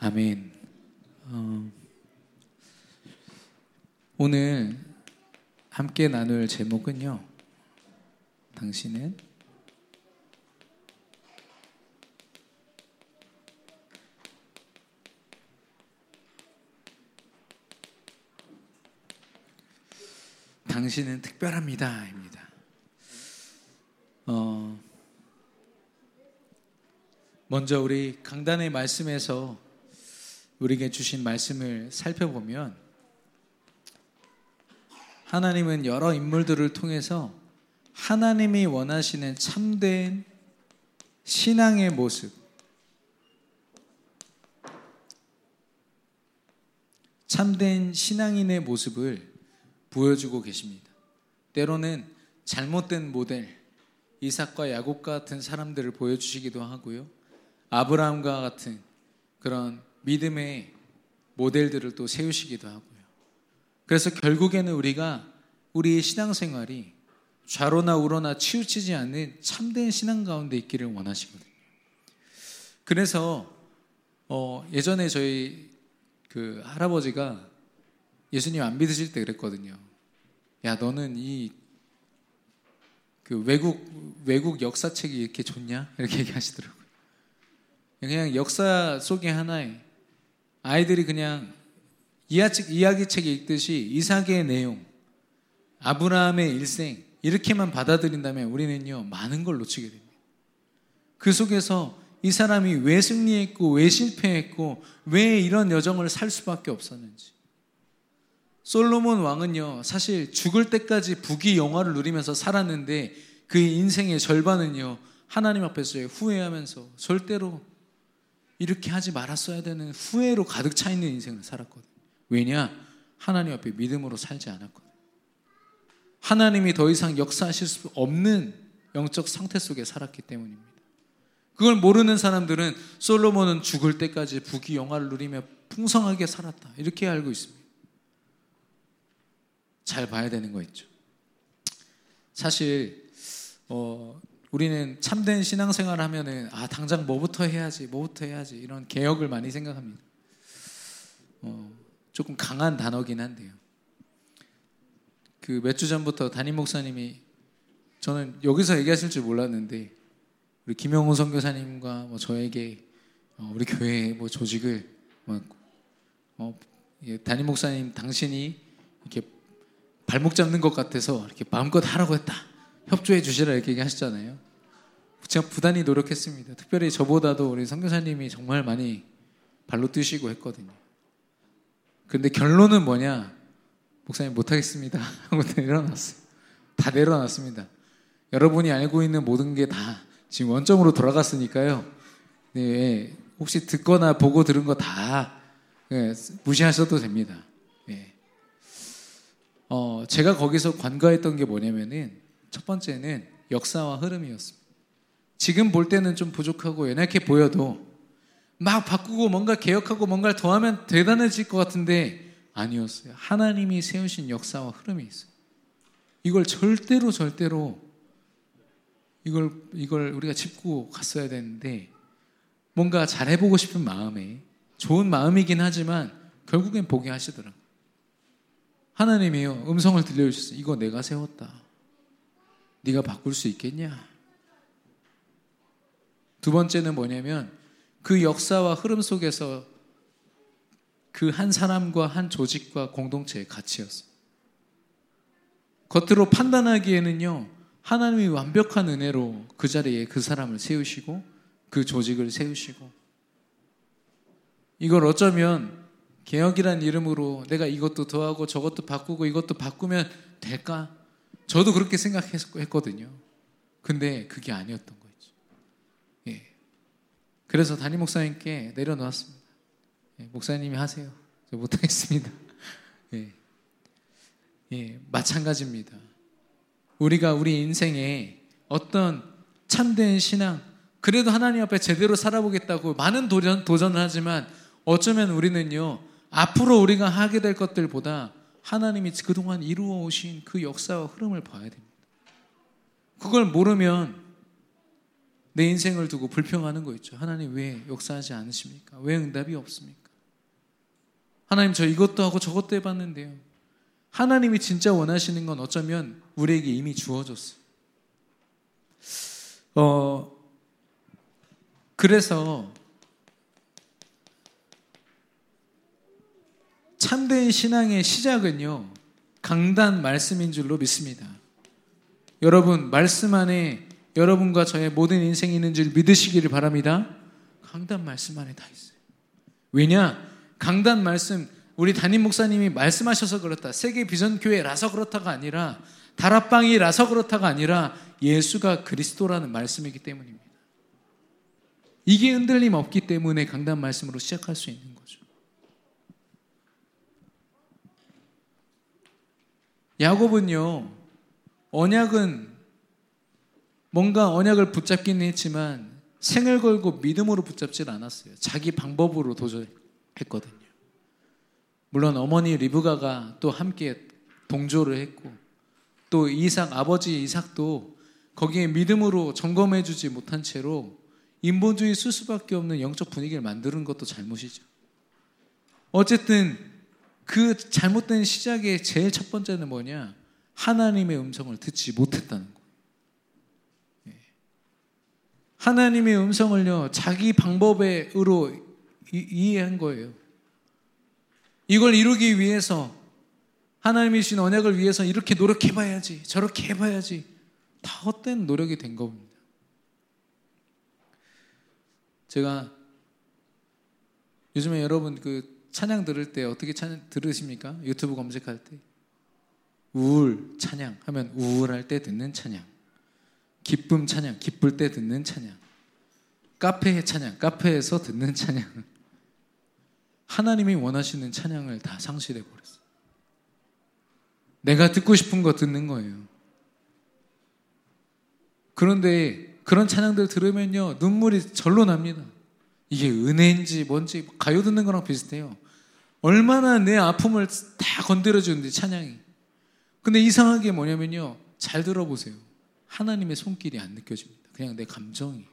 아멘. 오늘 함께 나눌 제목은요, 당신은 특별합니다 입니다. 먼저 우리 강단의 말씀에서 우리에게 주신 말씀을 살펴보면, 하나님은 여러 인물들을 통해서 하나님이 원하시는 참된 신앙의 모습, 참된 신앙인의 모습을 보여주고 계십니다. 때로는 잘못된 모델, 이삭과 야곱 같은 사람들을 보여주시기도 하고요, 아브라함과 같은 그런 믿음의 모델들을 또 세우시기도 하고요. 그래서 결국에는 우리가 우리의 신앙생활이 좌로나 우로나 치우치지 않는 참된 신앙 가운데 있기를 원하시거든요. 그래서 예전에 저희 그 할아버지가 예수님 안 믿으실 때 그랬거든요. 야, 너는 이 그 외국 역사책이 이렇게 좋냐? 이렇게 얘기하시더라고요. 그냥 역사 속의 하나에 아이들이 그냥 이야기책 읽듯이 이삭의 내용, 아브라함의 일생 이렇게만 받아들인다면 우리는요, 많은 걸 놓치게 됩니다. 그 속에서 이 사람이 왜 승리했고 왜 실패했고 왜 이런 여정을 살 수밖에 없었는지. 솔로몬 왕은요, 사실 죽을 때까지 부귀 영화를 누리면서 살았는데 그 인생의 절반은요, 하나님 앞에서 후회하면서 절대로 이렇게 하지 말았어야 되는 후회로 가득 차 있는 인생을 살았거든요. 왜냐? 하나님 앞에 믿음으로 살지 않았거든요. 하나님이 더 이상 역사하실 수 없는 영적 상태 속에 살았기 때문입니다. 그걸 모르는 사람들은 솔로몬은 죽을 때까지 부귀 영화를 누리며 풍성하게 살았다, 이렇게 알고 있습니다. 잘 봐야 되는 거 있죠. 사실 우리는 참된 신앙생활을 하면은 당장 뭐부터 해야지 이런 개혁을 많이 생각합니다. 조금 강한 단어긴 한데요. 그 몇 주 전부터 담임 목사님이, 저는 여기서 얘기하실 줄 몰랐는데 우리 김영호 선교사님과 저에게 우리 교회 조직을 담임 목사님 당신이 이렇게 발목 잡는 것 같아서 이렇게 마음껏 하라고 했다, 협조해 주시라, 이렇게 얘기하셨잖아요. 제가 부단히 노력했습니다. 특별히 저보다도 우리 선교사님이 정말 많이 발로 뛰시고 했거든요. 근데 결론은 뭐냐? 목사님 못하겠습니다 하고 내려놨어요. 다 내려놨습니다. 여러분이 알고 있는 모든 게 다 지금 원점으로 돌아갔으니까요. 네, 혹시 듣거나 보고 들은 거 다 무시하셔도 됩니다. 네. 제가 거기서 관과했던 게 뭐냐면은, 첫 번째는 역사와 흐름이었습니다. 지금 볼 때는 좀 부족하고 연약해 보여도 막 바꾸고 뭔가 개혁하고 뭔가를 더하면 대단해질 것 같은데 아니었어요. 하나님이 세우신 역사와 흐름이 있어요. 이걸 절대로 이걸 우리가 짚고 갔어야 되는데, 뭔가 잘해보고 싶은 마음에, 좋은 마음이긴 하지만 결국엔 포기하시더라고요. 하나님이요, 음성을 들려주셨어요. 이거 내가 세웠다. 네가 바꿀 수 있겠냐? 두 번째는 뭐냐면, 그 역사와 흐름 속에서 그 한 사람과 한 조직과 공동체의 가치였어요. 겉으로 판단하기에는요, 하나님이 완벽한 은혜로 그 자리에 그 사람을 세우시고 그 조직을 세우시고, 이걸 어쩌면 개혁이란 이름으로 내가 이것도 더하고 저것도 바꾸고 이것도 바꾸면 될까? 저도 그렇게 생각했거든요. 근데 그게 아니었던 거죠. 예. 그래서 담임 목사님께 내려놓았습니다. 예, 목사님이 하세요. 저 못하겠습니다. 예. 예, 마찬가지입니다. 우리가 우리 인생에 어떤 참된 신앙, 그래도 하나님 앞에 제대로 살아보겠다고 많은 도전을 하지만 어쩌면 우리는요, 앞으로 우리가 하게 될 것들보다 하나님이 그동안 이루어 오신 그 역사와 흐름을 봐야 됩니다. 그걸 모르면 내 인생을 두고 불평하는 거 있죠. 하나님 왜 역사하지 않으십니까? 왜 응답이 없습니까? 하나님 저 이것도 하고 저것도 해봤는데요. 하나님이 진짜 원하시는 건 어쩌면 우리에게 이미 주어졌어요. 그래서 참된 신앙의 시작은요, 강단 말씀인 줄로 믿습니다. 여러분, 말씀 안에 여러분과 저의 모든 인생이 있는 줄 믿으시기를 바랍니다. 강단 말씀 안에 다 있어요. 왜냐? 강단 말씀, 우리 담임 목사님이 말씀하셔서 그렇다, 세계 비전교회라서 그렇다가 아니라, 다락방이라서 그렇다가 아니라 예수가 그리스도라는 말씀이기 때문입니다. 이게 흔들림 없기 때문에 강단 말씀으로 시작할 수 있는 거죠. 야곱은요, 언약은 뭔가 언약을 붙잡기는 했지만 생을 걸고 믿음으로 붙잡질 않았어요. 자기 방법으로 도전했거든요. 물론 어머니 리브가가 또 함께 동조를 했고, 또 이삭, 아버지 이삭도 거기에 믿음으로 점검해주지 못한 채로 인본주의 쓸 수밖에 없는 영적 분위기를 만드는 것도 잘못이죠. 어쨌든 그 잘못된 시작의 제일 첫 번째는 뭐냐? 하나님의 음성을 듣지 못했다는 거예요. 하나님의 음성을요, 자기 방법으로 이해한 거예요. 이걸 이루기 위해서, 하나님이 주신 언약을 위해서 이렇게 노력해봐야지, 저렇게 해봐야지, 다 헛된 노력이 된 겁니다. 제가 요즘에 여러분 그 찬양 들을 때 어떻게 찬양 들으십니까? 유튜브 검색할 때 우울 찬양 하면 우울할 때 듣는 찬양, 기쁨 찬양, 기쁠 때 듣는 찬양, 카페의 찬양, 카페에서 듣는 찬양, 하나님이 원하시는 찬양을 다 상실해 버렸어요. 내가 듣고 싶은 거 듣는 거예요. 그런데 그런 찬양들 들으면요, 눈물이 절로 납니다. 이게 은혜인지 뭔지, 가요 듣는 거랑 비슷해요. 얼마나 내 아픔을 다 건드려주는데, 찬양이. 근데 이상한 게 뭐냐면요, 잘 들어보세요. 하나님의 손길이 안 느껴집니다. 그냥 내 감정이.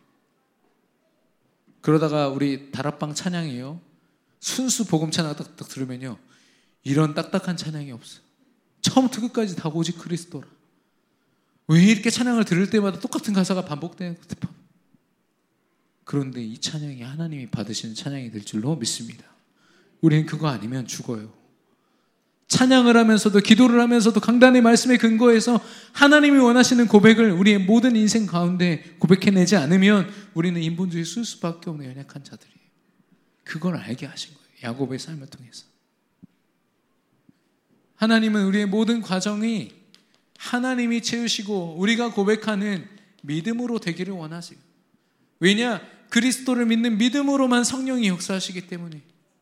그러다가 우리 다락방 찬양이요, 순수 복음 찬양 딱 들으면요, 이런 딱딱한 찬양이 없어. 처음부터 끝까지 다 오직 그리스도라. 왜 이렇게 찬양을 들을 때마다 똑같은 가사가 반복되는 것? 그런데 이 찬양이 하나님이 받으시는 찬양이 될 줄로 믿습니다. 우리는 그거 아니면 죽어요. 찬양을 하면서도, 기도를 하면서도 강단의 말씀에 근거해서 하나님이 원하시는 고백을 우리의 모든 인생 가운데 고백해내지 않으면 우리는 인본주의 쓸 수밖에 없는 연약한 자들이에요. 그걸 알게 하신 거예요, 야곱의 삶을 통해서. 하나님은 우리의 모든 과정이 하나님이 채우시고 우리가 고백하는 믿음으로 되기를 원하세요. 왜냐? 그리스도를 믿는 믿음으로만 성령이 역사하시기 때문에.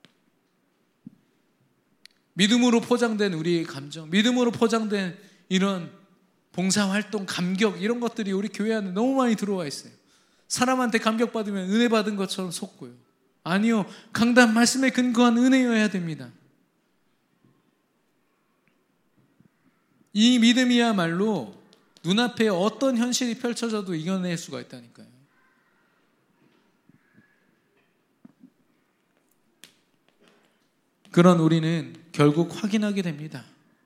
믿음으로 포장된 우리의 감정, 믿음으로 포장된 이런 봉사활동, 감격, 이런 것들이 우리 교회 안에 너무 많이 들어와 있어요. 사람한테 감격받으면 은혜 받은 것처럼 속고요. 아니요, 강단 말씀에 근거한 은혜여야 됩니다. 이 믿음이야말로 눈앞에 어떤 현실이 펼쳐져도 이겨낼 수가 있다니까요. 그런 우리는 결국 확인하게 됩니다.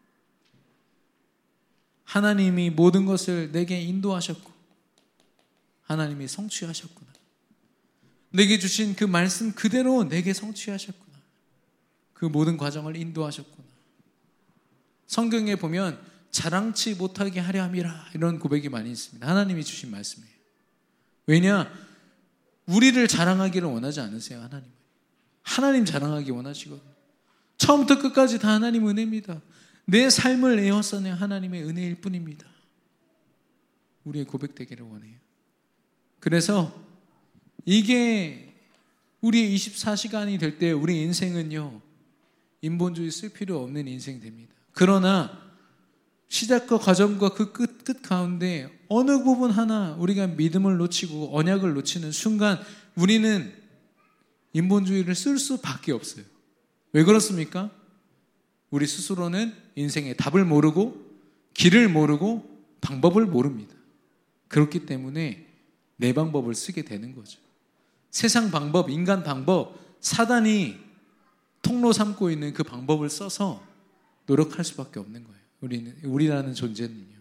하나님이 모든 것을 내게 인도하셨고 하나님이 성취하셨구나. 내게 주신 그 말씀 그대로 내게 성취하셨구나. 그 모든 과정을 인도하셨구나. 성경에 보면 자랑치 못하게 하려 함이라, 이런 고백이 많이 있습니다. 하나님이 주신 말씀이에요. 왜냐? 우리를 자랑하기를 원하지 않으세요. 하나님 자랑하기 원하시거든요. 처음부터 끝까지 다 하나님 은혜입니다. 내 삶을 에워싸는 하나님의 은혜일 뿐입니다. 우리의 고백되기를 원해요. 그래서 이게 우리의 24시간이 될 때 우리 인생은요, 인본주의 쓸 필요 없는 인생 됩니다. 그러나 시작과 과정과 그 끝 가운데 어느 부분 하나 우리가 믿음을 놓치고 언약을 놓치는 순간 우리는 인본주의를 쓸 수밖에 없어요. 왜 그렇습니까? 우리 스스로는 인생의 답을 모르고 길을 모르고 방법을 모릅니다. 그렇기 때문에 내 방법을 쓰게 되는 거죠. 세상 방법, 인간 방법, 사단이 통로 삼고 있는 그 방법을 써서 노력할 수밖에 없는 거예요. 우리라는 존재는요.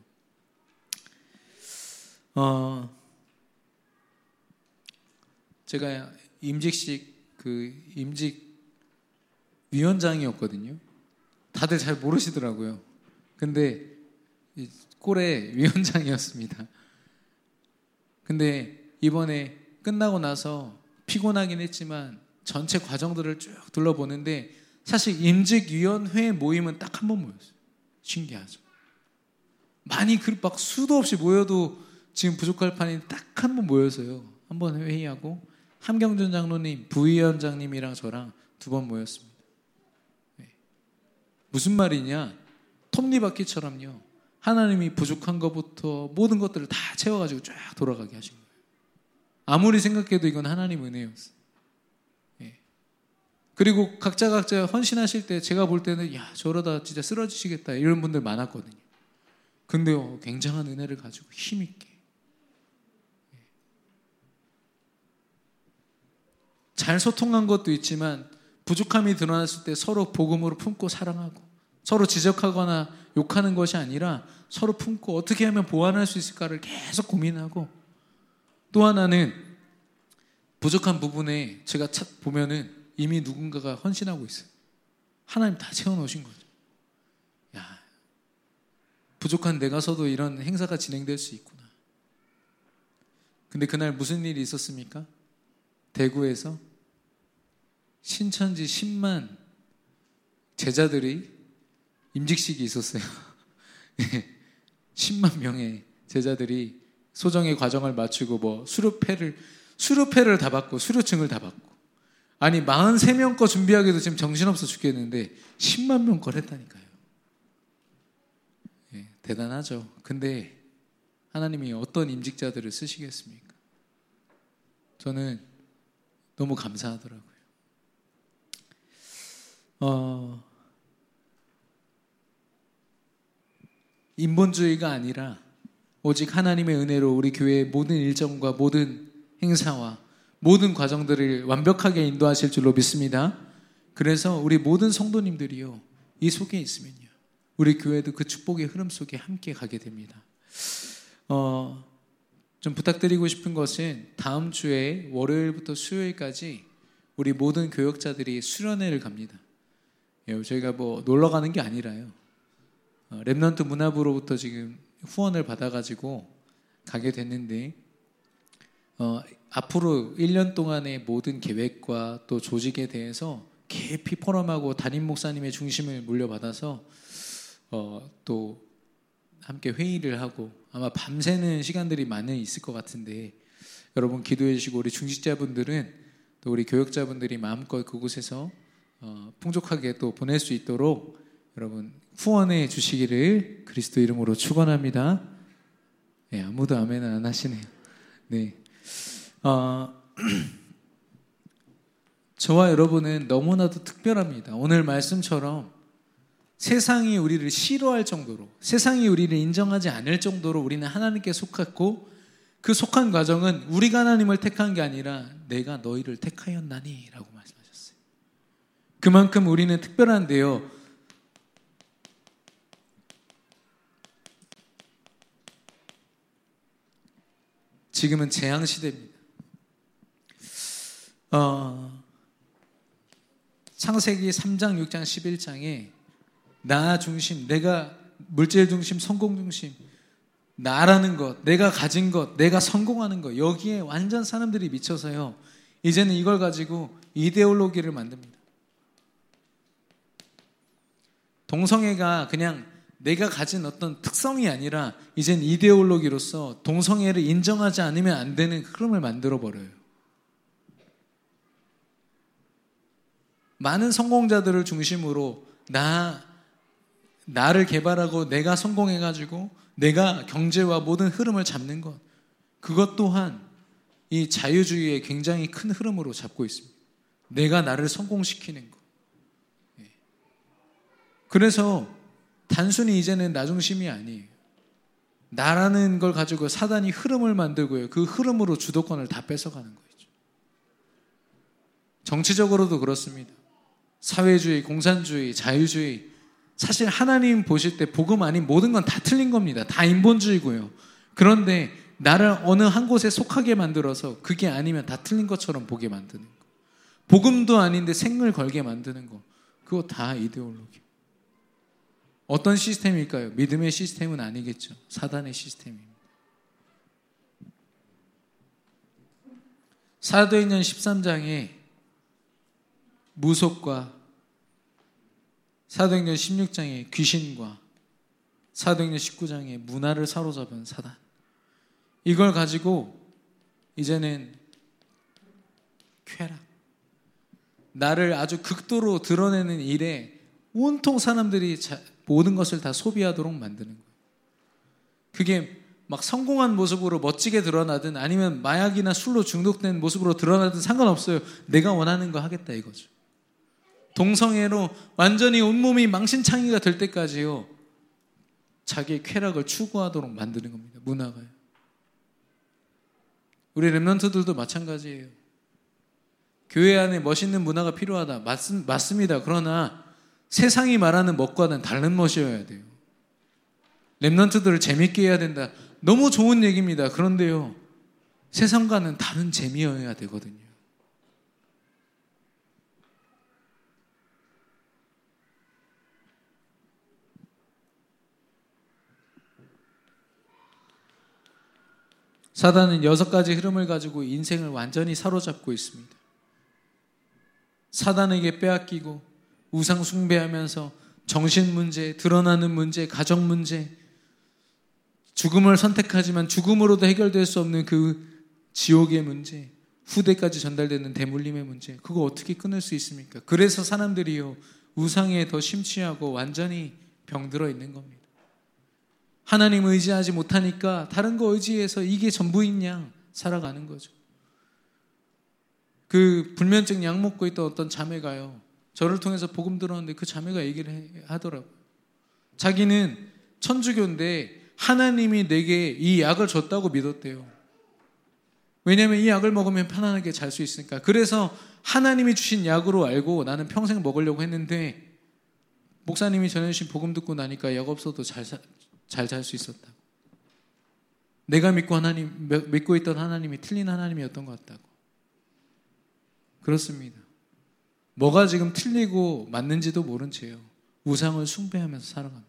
제가 임직 위원장이었거든요. 다들 잘 모르시더라고요. 근데 꼴의 위원장이었습니다. 근데 이번에 끝나고 나서 피곤하긴 했지만 전체 과정들을 쭉 둘러보는데 사실 임직위원회 모임은 딱 한 번 모였어요. 신기하죠. 많이 막 수도 없이 모여도 지금 부족할 판이 딱 한 번 모여서요. 한 번 회의하고 함경준 장로님, 부위원장님이랑 저랑 2번 모였습니다. 무슨 말이냐? 톱니바퀴처럼요. 하나님이 부족한 것부터 모든 것들을 다 채워가지고 쫙 돌아가게 하신 거예요. 아무리 생각해도 이건 하나님 은혜였어요. 그리고 각자 헌신하실 때 제가 볼 때는 야 저러다 진짜 쓰러지시겠다 이런 분들 많았거든요. 근데 굉장한 은혜를 가지고 힘있게 잘 소통한 것도 있지만 부족함이 드러났을 때 서로 복음으로 품고 사랑하고 서로 지적하거나 욕하는 것이 아니라 서로 품고 어떻게 하면 보완할 수 있을까를 계속 고민하고, 또 하나는 부족한 부분에 제가 보면은 이미 누군가가 헌신하고 있어요. 하나님 다 채워놓으신 거죠. 야, 부족한 데 가서도 이런 행사가 진행될 수 있구나. 근데 그날 무슨 일이 있었습니까? 대구에서 신천지 10만 제자들이 임직식이 있었어요. 10만 명의 제자들이 소정의 과정을 마치고 수료패를 다 받고 수료증을 다 받고, 아니 43명 거 준비하기도 지금 정신없어 죽겠는데 10만 명 걸 했다니까요. 대단하죠. 근데 하나님이 어떤 임직자들을 쓰시겠습니까? 저는 너무 감사하더라고요. 인본주의가 아니라 오직 하나님의 은혜로 우리 교회의 모든 일정과 모든 행사와 모든 과정들을 완벽하게 인도하실 줄로 믿습니다. 그래서 우리 모든 성도님들이요, 이 속에 있으면요, 우리 교회도 그 축복의 흐름 속에 함께 가게 됩니다. 좀 부탁드리고 싶은 것은 다음 주에 월요일부터 수요일까지 우리 모든 교역자들이 수련회를 갑니다. 저희가 놀러 가는 게 아니라요, 렘넌트 문화부로부터 지금 후원을 받아가지고 가게 됐는데, 앞으로 1년 동안의 모든 계획과 또 조직에 대해서 깊이 포럼하고 담임 목사님의 중심을 물려받아서 또 함께 회의를 하고 아마 밤새는 시간들이 많이 있을 것 같은데, 여러분 기도해 주시고 우리 중직자분들은 또 우리 교역자분들이 마음껏 그곳에서 풍족하게 또 보낼 수 있도록 여러분 후원해 주시기를 그리스도 이름으로 축원합니다. 네, 아무도 아멘 안 하시네요. 네. 저와 여러분은 너무나도 특별합니다. 오늘 말씀처럼 세상이 우리를 싫어할 정도로, 세상이 우리를 인정하지 않을 정도로 우리는 하나님께 속했고, 그 속한 과정은 우리가 하나님을 택한 게 아니라 내가 너희를 택하였나니 라고 말씀하셨어요. 그만큼 우리는 특별한데요, 지금은 재앙시대입니다. 창세기 3장, 6장, 11장에 나 중심, 내가 물질 중심, 성공 중심, 나라는 것, 내가 가진 것, 내가 성공하는 것, 여기에 완전 사람들이 미쳐서요, 이제는 이걸 가지고 이데올로기를 만듭니다. 동성애가 그냥 내가 가진 어떤 특성이 아니라 이젠 이데올로기로서 동성애를 인정하지 않으면 안 되는 흐름을 만들어버려요. 많은 성공자들을 중심으로 나를 개발하고 내가 성공해가지고 내가 경제와 모든 흐름을 잡는 것, 그것 또한 이 자유주의의 굉장히 큰 흐름으로 잡고 있습니다. 내가 나를 성공시키는 것. 그래서 단순히 이제는 나 중심이 아니에요. 나라는 걸 가지고 사단이 흐름을 만들고요. 그 흐름으로 주도권을 다 뺏어가는 거죠. 정치적으로도 그렇습니다. 사회주의, 공산주의, 자유주의. 사실 하나님 보실 때 복음 아닌 모든 건 다 틀린 겁니다. 다 인본주의고요. 그런데 나를 어느 한 곳에 속하게 만들어서 그게 아니면 다 틀린 것처럼 보게 만드는 거. 복음도 아닌데 생을 걸게 만드는 거. 그거 다 이데올로기. 어떤 시스템일까요? 믿음의 시스템은 아니겠죠. 사단의 시스템입니다. 사도행전 13장에 무속과 사도행전 16장에 귀신과 사도행전 19장에 문화를 사로잡은 사단. 이걸 가지고 이제는 쾌락. 나를 아주 극도로 드러내는 일에 온통 사람들이 모든 것을 다 소비하도록 만드는 거예요. 그게 막 성공한 모습으로 멋지게 드러나든 아니면 마약이나 술로 중독된 모습으로 드러나든 상관없어요. 내가 원하는 거 하겠다 이거죠. 동성애로 완전히 온몸이 망신창이가 될 때까지요. 자기의 쾌락을 추구하도록 만드는 겁니다. 문화가요. 우리 렘넌트들도 마찬가지예요. 교회 안에 멋있는 문화가 필요하다. 맞습니다. 그러나 세상이 말하는 멋과는 다른 멋이어야 돼요. 렘넌트들을 재밌게 해야 된다. 너무 좋은 얘기입니다. 그런데요, 세상과는 다른 재미여야 되거든요. 사단은 6가지 흐름을 가지고 인생을 완전히 사로잡고 있습니다. 사단에게 빼앗기고 우상 숭배하면서 정신 문제, 드러나는 문제, 가정 문제, 죽음을 선택하지만 죽음으로도 해결될 수 없는 그 지옥의 문제, 후대까지 전달되는 대물림의 문제, 그거 어떻게 끊을 수 있습니까? 그래서 사람들이요, 우상에 더 심취하고 완전히 병들어 있는 겁니다. 하나님 의지하지 못하니까 다른 거 의지해서 이게 전부인 양 살아가는 거죠. 그 불면증 약 먹고 있던 어떤 자매가요, 저를 통해서 복음 들었는데 그 자매가 얘기를 하더라고요. 자기는 천주교인데 하나님이 내게 이 약을 줬다고 믿었대요. 왜냐하면 이 약을 먹으면 편안하게 잘 수 있으니까. 그래서 하나님이 주신 약으로 알고 나는 평생 먹으려고 했는데 목사님이 전해주신 복음 듣고 나니까 약 없어도 잘 잘 수 있었다고. 내가 믿고 있던 하나님이 틀린 하나님이었던 것 같다고. 그렇습니다. 뭐가 지금 틀리고 맞는지도 모른 채요. 우상을 숭배하면서 살아갑니다.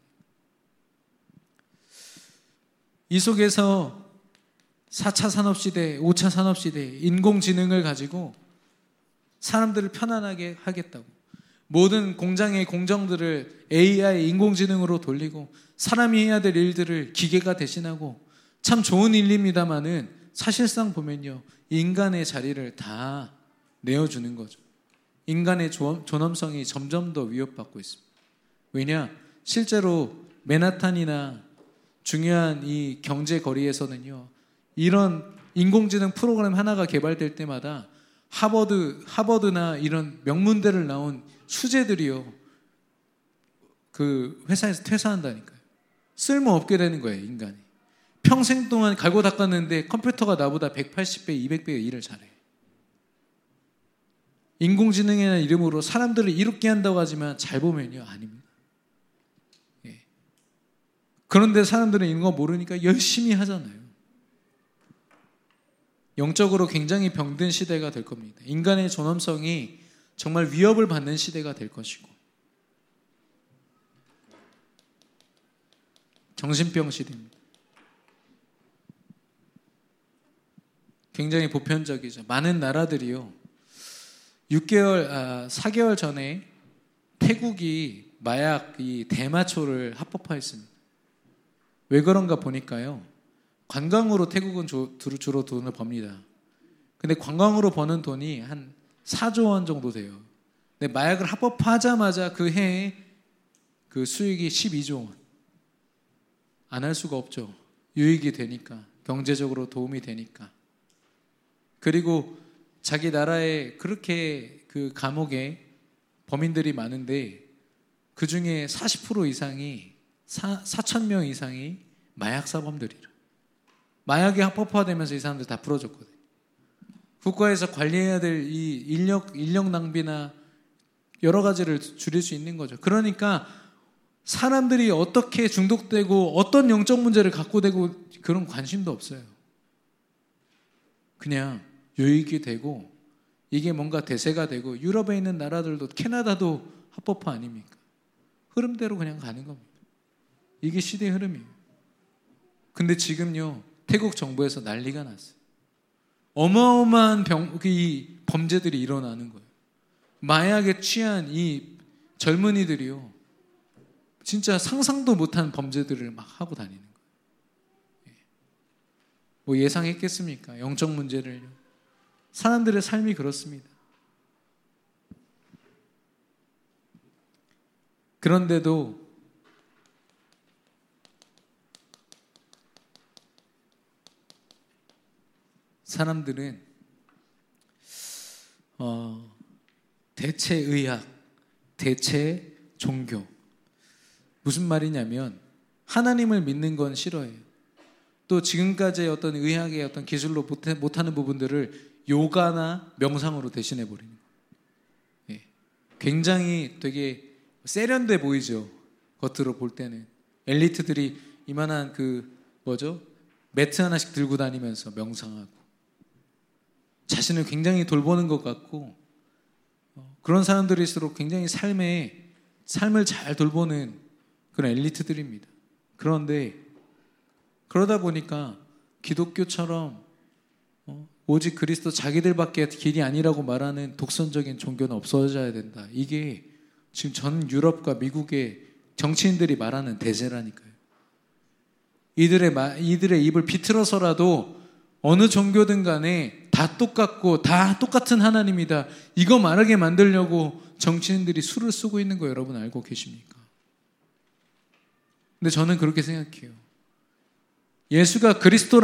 이 속에서 4차 산업시대, 5차 산업시대, 인공지능을 가지고 사람들을 편안하게 하겠다고. 모든 공장의 공정들을 AI, 인공지능으로 돌리고 사람이 해야 될 일들을 기계가 대신하고, 참 좋은 일입니다만은 사실상 보면요, 인간의 자리를 다 내어주는 거죠. 인간의 존엄성이 점점 더 위협받고 있습니다. 왜냐? 실제로 맨하탄이나 중요한 이 경제 거리에서는요, 이런 인공지능 프로그램 하나가 개발될 때마다 하버드나 이런 명문대를 나온 수재들이요, 그 회사에서 퇴사한다니까요. 쓸모없게 되는 거예요, 인간이. 평생 동안 갈고 닦았는데 컴퓨터가 나보다 180배, 200배 일을 잘해. 인공지능이라는 이름으로 사람들을 이롭게 한다고 하지만 잘 보면요, 아닙니다. 예. 그런데 사람들은 이런 거 모르니까 열심히 하잖아요. 영적으로 굉장히 병든 시대가 될 겁니다. 인간의 존엄성이 정말 위협을 받는 시대가 될 것이고, 정신병 시대입니다. 굉장히 보편적이죠. 많은 나라들이요, 4개월 전에 태국이 마약 이 대마초를 합법화했습니다. 왜 그런가 보니까요, 관광으로 태국은 주로 돈을 법니다. 근데 관광으로 버는 돈이 한 4조 원 정도 돼요. 근데 마약을 합법화하자마자 그 해에 그 수익이 12조 원. 안 할 수가 없죠. 유익이 되니까, 경제적으로 도움이 되니까. 그리고 자기 나라에 그렇게 그 감옥에 범인들이 많은데 그 중에 40% 이상이 4,000명 이상이 마약 사범들이라. 마약이 합법화되면서 이 사람들 다 풀어줬거든요. 국가에서 관리해야 될 이 인력 낭비나 여러 가지를 줄일 수 있는 거죠. 그러니까 사람들이 어떻게 중독되고 어떤 영적 문제를 갖고 되고 그런 관심도 없어요. 그냥 유익이 되고 이게 뭔가 대세가 되고, 유럽에 있는 나라들도 캐나다도 합법화 아닙니까? 흐름대로 그냥 가는 겁니다. 이게 시대의 흐름이에요. 근데 지금요, 태국 정부에서 난리가 났어요. 어마어마한 이 범죄들이 일어나는 거예요. 마약에 취한 이 젊은이들이요, 진짜 상상도 못한 범죄들을 막 하고 다니는 거예요. 뭐 예상했겠습니까? 영적 문제를요. 사람들의 삶이 그렇습니다. 그런데도 사람들은 대체 의학, 대체 종교, 무슨 말이냐면 하나님을 믿는 건 싫어해요. 또 지금까지의 어떤 의학의 어떤 기술로 못하는 부분들을 요가나 명상으로 대신해 버리는 거예요. 굉장히 되게 세련돼 보이죠. 겉으로 볼 때는 엘리트들이 이만한 매트 하나씩 들고 다니면서 명상하고 자신을 굉장히 돌보는 것 같고, 그런 사람들일수록 굉장히 삶을 잘 돌보는 그런 엘리트들입니다. 그런데 그러다 보니까 기독교처럼 오직 그리스도 자기들밖에 길이 아니라고 말하는 독선적인 종교는 없어져야 된다. 이게 지금 전 유럽과 미국의 정치인들이 말하는 대세라니까요. 이들의 입을 비틀어서라도 어느 종교든 간에 다 똑같고 다 똑같은 하나님이다, 이거 말하게 만들려고 정치인들이 수를 쓰고 있는 거 여러분 알고 계십니까? 근데 저는 그렇게 생각해요. 예수만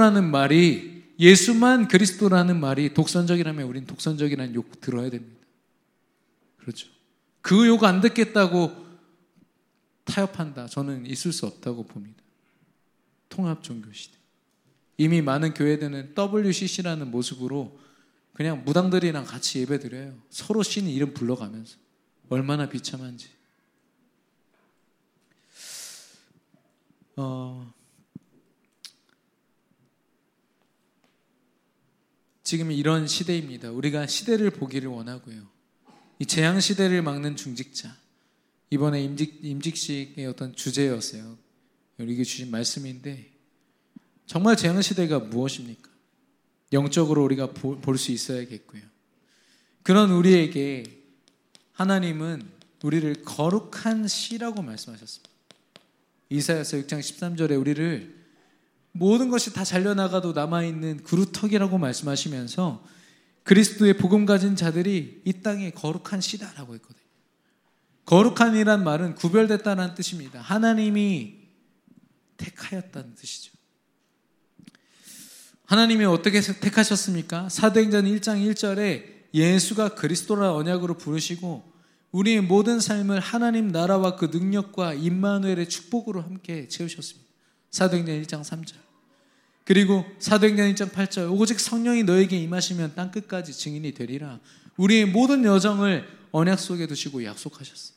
그리스도라는 말이 독선적이라면 우린 독선적이라는 욕 들어야 됩니다. 그렇죠. 그 욕 안 듣겠다고 타협한다, 저는 있을 수 없다고 봅니다. 통합 종교 시대. 이미 많은 교회들은 WCC라는 모습으로 그냥 무당들이랑 같이 예배 드려요. 서로 신 이름 불러가면서. 얼마나 비참한지. 지금 이런 시대입니다. 우리가 시대를 보기를 원하고요. 이 재앙 시대를 막는 중직자. 이번에 임직식의 어떤 주제였어요. 이게 주신 말씀인데, 정말 재앙 시대가 무엇입니까? 영적으로 우리가 볼 수 있어야겠고요. 그런 우리에게 하나님은 우리를 거룩한 씨라고 말씀하셨습니다. 이사야서 6장 13절에 우리를 모든 것이 다 잘려나가도 남아있는 그루터기라고 말씀하시면서 그리스도의 복음 가진 자들이 이 땅에 거룩한 씨다라고 했거든요. 거룩한이란 말은 구별됐다는 뜻입니다. 하나님이 택하였다는 뜻이죠. 하나님이 어떻게 택하셨습니까? 사도행전 1장 1절에 예수가 그리스도라 언약으로 부르시고 우리의 모든 삶을 하나님 나라와 그 능력과 임마누엘의 축복으로 함께 채우셨습니다. 사도행전 1장 3절. 그리고 사도행전 1장 8절, 오직 성령이 너에게 임하시면 땅끝까지 증인이 되리라. 우리의 모든 여정을 언약 속에 두시고 약속하셨어요.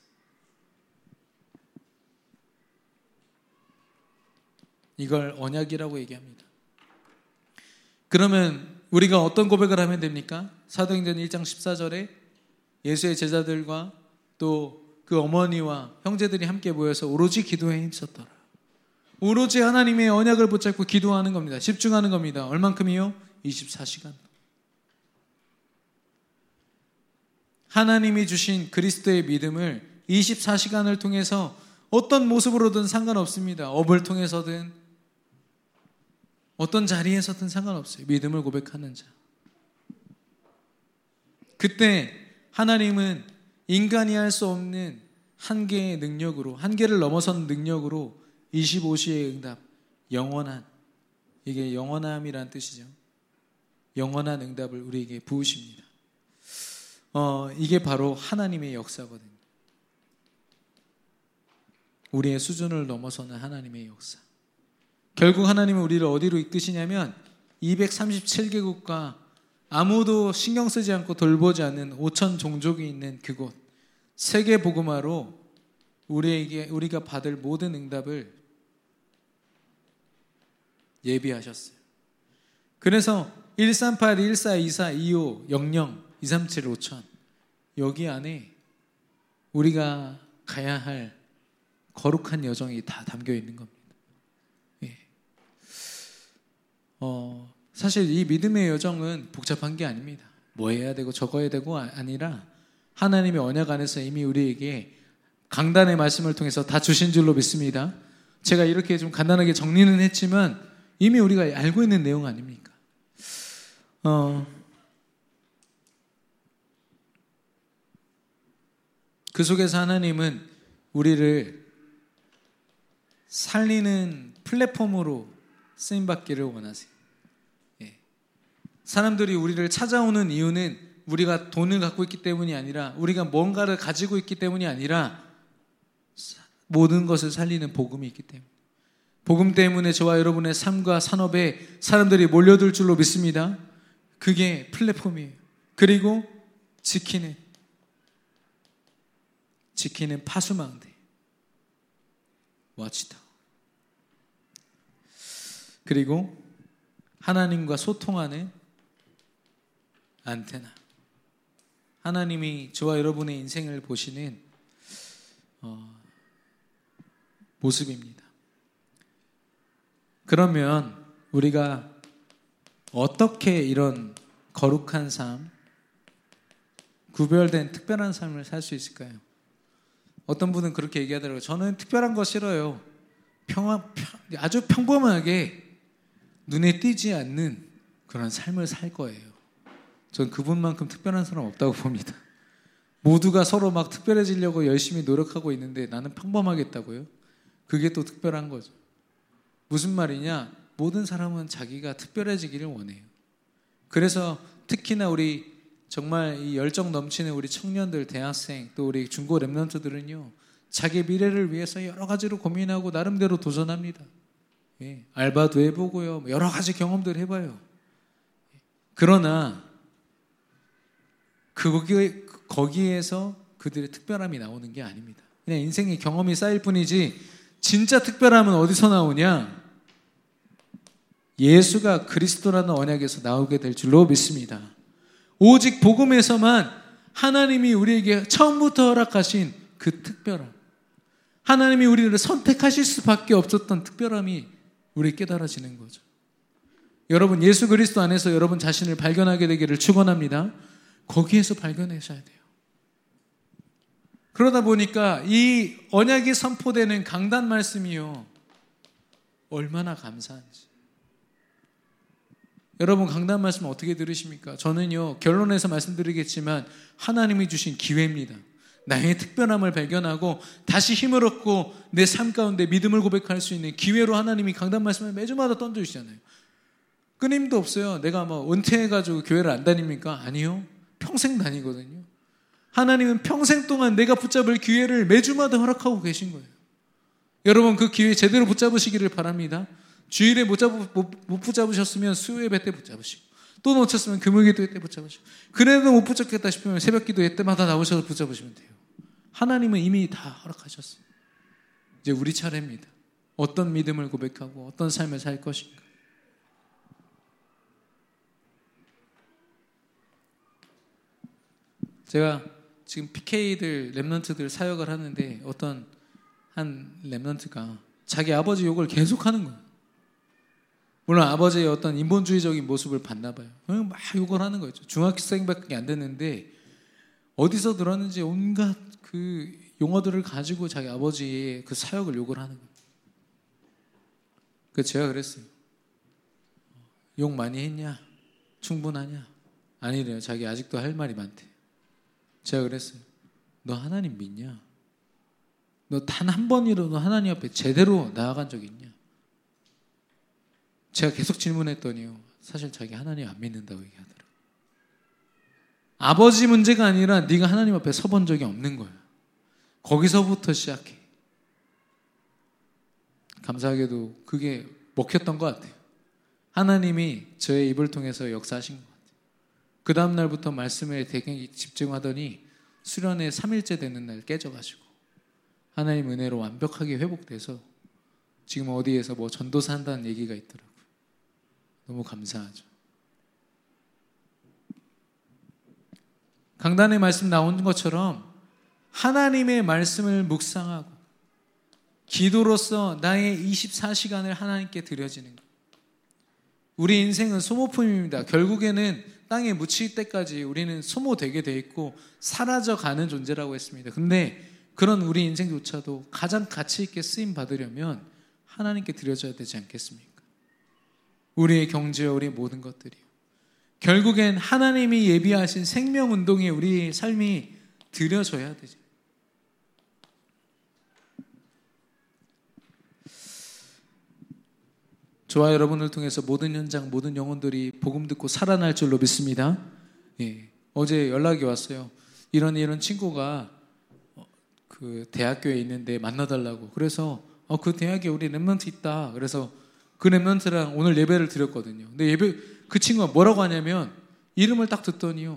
이걸 언약이라고 얘기합니다. 그러면 우리가 어떤 고백을 하면 됩니까? 사도행전 1장 14절에 예수의 제자들과 또 그 어머니와 형제들이 함께 모여서 오로지 기도에 힘썼더라. 오로지 하나님의 언약을 붙잡고 기도하는 겁니다. 집중하는 겁니다. 얼만큼이요? 24시간. 하나님이 주신 그리스도의 믿음을 24시간을 통해서 어떤 모습으로든 상관없습니다. 업을 통해서든 어떤 자리에서든 상관없어요. 믿음을 고백하는 자. 그때 하나님은 인간이 할 수 없는 한계의 능력으로, 한계를 넘어선 능력으로 25시의 응답, 영원한, 이게 영원함이란 뜻이죠. 영원한 응답을 우리에게 부으십니다. 이게 바로 하나님의 역사거든요. 우리의 수준을 넘어서는 하나님의 역사. 결국 하나님은 우리를 어디로 이끄시냐면 237개국과 아무도 신경 쓰지 않고 돌보지 않는 5천 종족이 있는 그곳 세계 복음화로 우리가 받을 모든 응답을 예비하셨어요. 그래서 138, 14, 24, 25, 00, 237, 5000 여기 안에 우리가 가야 할 거룩한 여정이 다 담겨 있는 겁니다. 예. 사실 이 믿음의 여정은 복잡한 게 아닙니다. 뭐 해야 되고 저거 해야 되고 아니라 하나님의 언약 안에서 이미 우리에게 강단의 말씀을 통해서 다 주신 줄로 믿습니다. 제가 이렇게 좀 간단하게 정리는 했지만 이미 우리가 알고 있는 내용 아닙니까? 그 속에서 하나님은 우리를 살리는 플랫폼으로 쓰임받기를 원하세요. 예. 사람들이 우리를 찾아오는 이유는 우리가 돈을 갖고 있기 때문이 아니라 우리가 뭔가를 가지고 있기 때문이 아니라 모든 것을 살리는 복음이 있기 때문에 복음 때문에 저와 여러분의 삶과 산업에 사람들이 몰려들 줄로 믿습니다. 그게 플랫폼이에요. 그리고 지키는 파수망대 와치타워 그리고 하나님과 소통하는 안테나 하나님이 저와 여러분의 인생을 보시는 모습입니다. 그러면 우리가 어떻게 이런 거룩한 삶, 구별된 특별한 삶을 살 수 있을까요? 어떤 분은 그렇게 얘기하더라고요. 저는 특별한 거 싫어요. 아주 평범하게 눈에 띄지 않는 그런 삶을 살 거예요. 전 그분만큼 특별한 사람 없다고 봅니다. 모두가 서로 막 특별해지려고 열심히 노력하고 있는데 나는 평범하겠다고요? 그게 또 특별한 거죠. 무슨 말이냐? 모든 사람은 자기가 특별해지기를 원해요. 그래서 특히나 우리 정말 이 열정 넘치는 우리 청년들, 대학생, 또 우리 중고 랩런트들은요, 자기 미래를 위해서 여러 가지로 고민하고 나름대로 도전합니다. 예, 알바도 해보고요, 여러 가지 경험들 해봐요. 그러나 거기에서 그들의 특별함이 나오는 게 아닙니다. 그냥 인생의 경험이 쌓일 뿐이지 진짜 특별함은 어디서 나오냐? 예수가 그리스도라는 언약에서 나오게 될 줄로 믿습니다. 오직 복음에서만 하나님이 우리에게 처음부터 허락하신 그 특별함, 하나님이 우리를 선택하실 수밖에 없었던 특별함이 우리 깨달아지는 거죠. 여러분, 예수 그리스도 안에서 여러분 자신을 발견하게 되기를 축원합니다. 거기에서 발견하셔야 돼요. 그러다 보니까 이 언약이 선포되는 강단 말씀이요, 얼마나 감사한지. 여러분, 강단 말씀 어떻게 들으십니까? 저는요, 결론에서 말씀드리겠지만 하나님이 주신 기회입니다. 나의 특별함을 발견하고 다시 힘을 얻고 내 삶 가운데 믿음을 고백할 수 있는 기회로 하나님이 강단 말씀을 매주마다 던져주시잖아요. 끊임도 없어요. 내가 은퇴해가지고 교회를 안 다닙니까? 아니요. 평생 다니거든요. 하나님은 평생 동안 내가 붙잡을 기회를 매주마다 허락하고 계신 거예요. 여러분, 그 기회 제대로 붙잡으시기를 바랍니다. 주일에 못 붙잡으셨으면 수요예배 때 붙잡으시고, 또 놓쳤으면 금요일기도 때 붙잡으시고, 그래도 못 붙잡겠다 싶으면 새벽기도회 때마다 나오셔서 붙잡으시면 돼요. 하나님은 이미 다 허락하셨어요. 이제 우리 차례입니다. 어떤 믿음을 고백하고 어떤 삶을 살 것인가. 제가 지금 PK들, 랩런트들 사역을 하는데 어떤 한 랩런트가 자기 아버지 욕을 계속하는 거예요. 물론 아버지의 어떤 인본주의적인 모습을 봤나 봐요. 막 욕을 하는 거죠. 중학생밖에 안 됐는데 어디서 들었는지 온갖 그 용어들을 가지고 자기 아버지의 그 사역을 욕을 하는 거예요. 그래서 제가 그랬어요. 욕 많이 했냐? 충분하냐? 아니래요. 자기 아직도 할 말이 많대. 제가 그랬어요. 너 하나님 믿냐? 너 단 한 번이라도 하나님 앞에 제대로 나아간 적 있냐? 제가 계속 질문했더니요, 사실 자기 하나님 안 믿는다고 얘기하더라고요. 아버지 문제가 아니라 네가 하나님 앞에 서본 적이 없는 거예요. 거기서부터 시작해. 감사하게도 그게 먹혔던 것 같아요. 하나님이 저의 입을 통해서 역사하신 것 같아요. 그 다음 날부터 말씀에 되게 집중하더니 수련회 3일째 되는 날 깨져가지고 하나님 은혜로 완벽하게 회복돼서 지금 어디에서 뭐 전도사 한다는 얘기가 있더라고요. 너무 감사하죠. 강단의 말씀 나온 것처럼 하나님의 말씀을 묵상하고 기도로서 나의 24시간을 하나님께 드려지는 것. 우리 인생은 소모품입니다. 결국에는 땅에 묻힐 때까지 우리는 소모되게 돼 있고 사라져가는 존재라고 했습니다. 근데 그런 우리 인생조차도 가장 가치 있게 쓰임 받으려면 하나님께 드려져야 되지 않겠습니까? 우리의 경제와 우리의 모든 것들이요. 결국엔 하나님이 예비하신 생명운동에 우리의 삶이 드려져야 되죠. 저와 여러분을 통해서 모든 현장, 모든 영혼들이 복음 듣고 살아날 줄로 믿습니다. 예, 어제 연락이 왔어요. 이런 친구가 그 대학교에 있는데 만나달라고. 그래서 그 대학에 우리 랩런트 있다. 그래서 그 랩런트랑 오늘 예배를 드렸거든요. 근데 그 친구가 뭐라고 하냐면 이름을 딱 듣더니요.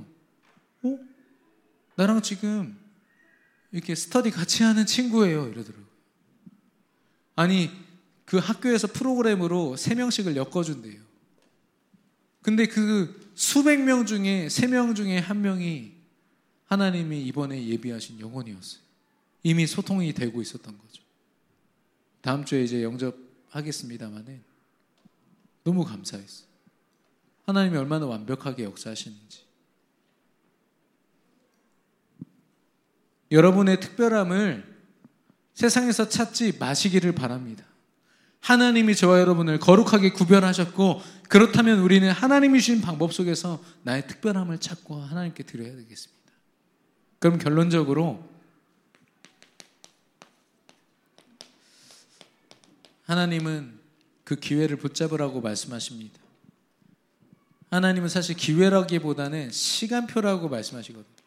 나랑 지금 이렇게 스터디 같이 하는 친구예요. 이러더라고요. 아니 그 학교에서 프로그램으로 3명씩을 엮어준대요. 근데 그 수백 명 중에 3명 중에 1명이 하나님이 이번에 예비하신 영혼이었어요. 이미 소통이 되고 있었던 거죠. 다음 주에 이제 영접하겠습니다만은 너무 감사했어요. 하나님이 얼마나 완벽하게 역사하시는지. 여러분의 특별함을 세상에서 찾지 마시기를 바랍니다. 하나님이 저와 여러분을 거룩하게 구별하셨고 그렇다면 우리는 하나님이 주신 방법 속에서 나의 특별함을 찾고 하나님께 드려야 되겠습니다. 그럼 결론적으로 하나님은 그 기회를 붙잡으라고 말씀하십니다. 하나님은 사실 기회라기보다는 시간표라고 말씀하시거든요.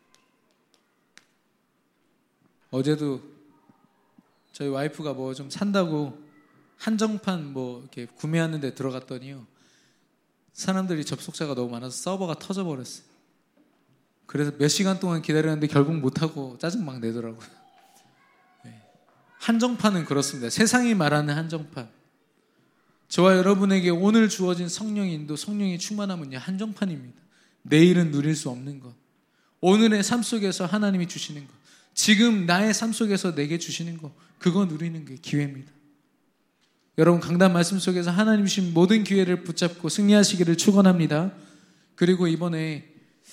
어제도 저희 와이프가 뭐 좀 산다고 한정판 뭐 이렇게 구매하는 데 들어갔더니요. 사람들이 접속자가 너무 많아서 서버가 터져버렸어요. 그래서 몇 시간 동안 기다렸는데 결국 못하고 짜증 막 내더라고요. 네. 한정판은 그렇습니다. 세상이 말하는 한정판. 저와 여러분에게 오늘 주어진 성령의 인도, 성령의 충만함은요, 한정판입니다. 내일은 누릴 수 없는 것. 오늘의 삶 속에서 하나님이 주시는 것. 지금 나의 삶 속에서 내게 주시는 것. 그거 누리는 게 기회입니다. 여러분 강단 말씀 속에서 하나님 주신 모든 기회를 붙잡고 승리하시기를 축원합니다. 그리고 이번에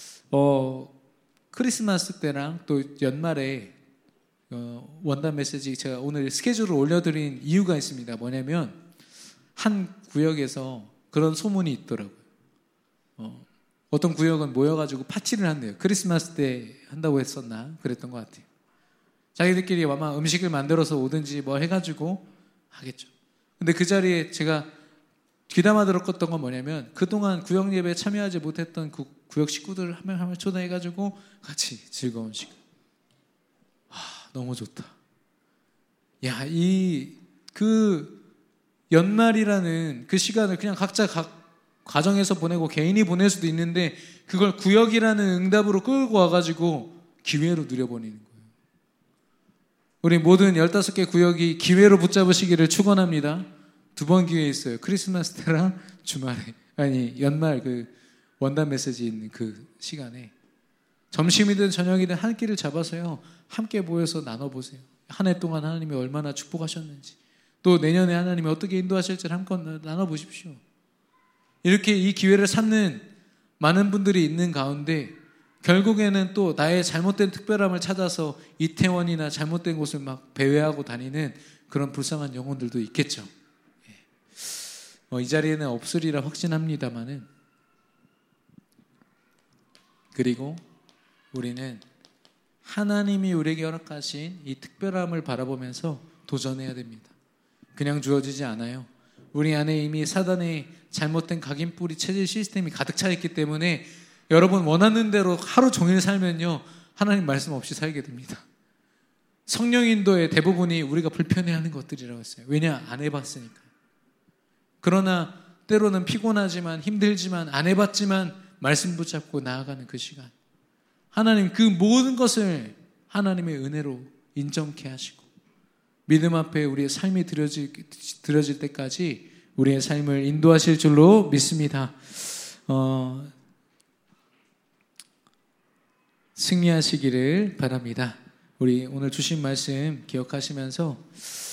크리스마스 때랑 또 연말에 원단 메시지 제가 오늘 스케줄을 올려드린 이유가 있습니다. 뭐냐면 한 구역에서 그런 소문이 있더라고요. 어떤 구역은 모여가지고 파티를 한대요. 크리스마스 때 한다고 했었나? 그랬던 것 같아요. 자기들끼리 아마 음식을 만들어서 오든지 뭐 해가지고 하겠죠. 근데 그 자리에 제가 귀담아 들었던 건 뭐냐면 그동안 구역 예배에 참여하지 못했던 그 구역 식구들 한 명 한 명 초대해가지고 같이 즐거운 시간. 너무 좋다. 야, 그 연말이라는 그 시간을 그냥 각자 가정에서 보내고 개인이 보낼 수도 있는데 그걸 구역이라는 응답으로 끌고 와가지고 기회로 누려버리는 거예요. 우리 모든 15개 구역이 기회로 붙잡으시기를 축원합니다. 2번 기회 있어요. 크리스마스 때랑 주말에, 아니 연말 그 원단 메시지 있는 그 시간에 점심이든 저녁이든 한 끼를 잡아서요 함께 모여서 나눠보세요. 한 해 동안 하나님이 얼마나 축복하셨는지, 또 내년에 하나님이 어떻게 인도하실지를 한번 나눠보십시오. 이렇게 이 기회를 찾는 많은 분들이 있는 가운데 결국에는 또 나의 잘못된 특별함을 찾아서 이태원이나 잘못된 곳을 막 배회하고 다니는 그런 불쌍한 영혼들도 있겠죠. 이 자리에는 없으리라 확신합니다만은, 그리고 우리는 하나님이 우리에게 허락하신 이 특별함을 바라보면서 도전해야 됩니다. 그냥 주어지지 않아요. 우리 안에 이미 사단의 잘못된 각인뿌리 체질 시스템이 가득 차 있기 때문에 여러분 원하는 대로 하루 종일 살면요 하나님 말씀 없이 살게 됩니다. 성령 인도의 대부분이 우리가 불편해하는 것들이라고 했어요. 왜냐? 안 해봤으니까. 그러나 때로는 피곤하지만 힘들지만 안 해봤지만 말씀 붙잡고 나아가는 그 시간, 하나님 그 모든 것을 하나님의 은혜로 인정케 하시고 믿음 앞에 우리의 삶이 드려질 때까지 우리의 삶을 인도하실 줄로 믿습니다. 승리하시기를 바랍니다. 우리 오늘 주신 말씀 기억하시면서